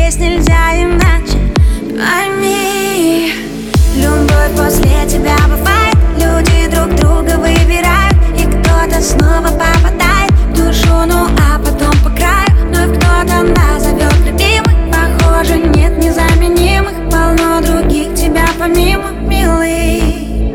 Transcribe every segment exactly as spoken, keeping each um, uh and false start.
здесь нельзя иначе. Пойми, любовь после тебя бывает. Люди друг друга выбирают, и кто-то снова попадает в душу, ну а потом по краю. Вновь кто-то назовет любимый. Похоже, нет незаменимых, полно других тебя помимо, милый.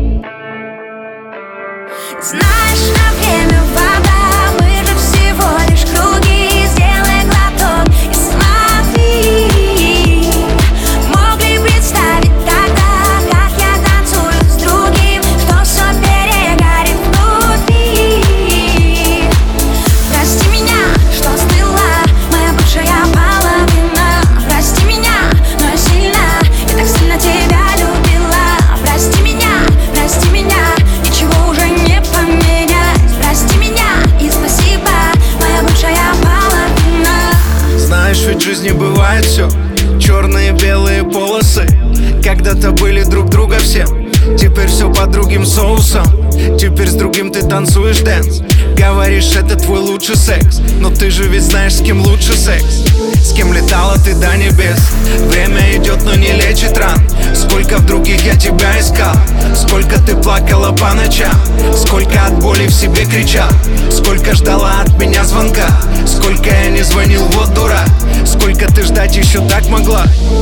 Знаешь, на время вода, мы же всего лишь круги. Сделай глоток и смотри. Мог ли представить тогда, как я танцую с другим, что все перегорит внутри? Прости меня, что стыла моя бывшая половина. Прости меня, но я сильно, я так сильно тебя любила. Прости меня, прости меня, ничего уже не поменять. Прости меня и спасибо, моя бывшая половина. Знаешь, ведь в жизни бывает все, черные, белые полосы. Когда-то были друг друга все, теперь все под другим соусом. Теперь с другим ты танцуешь дэнс. Говоришь, это твой лучший секс, но ты же ведь знаешь, с кем лучше секс. С кем летала ты до небес. Время идет, но не лечит ран. Сколько в других я тебя искал, сколько ты плакала по ночам, сколько от боли в себе кричал, сколько ждала от меня звонка, сколько я не звонил, вот дурак. Сколько ты ждать еще так могла?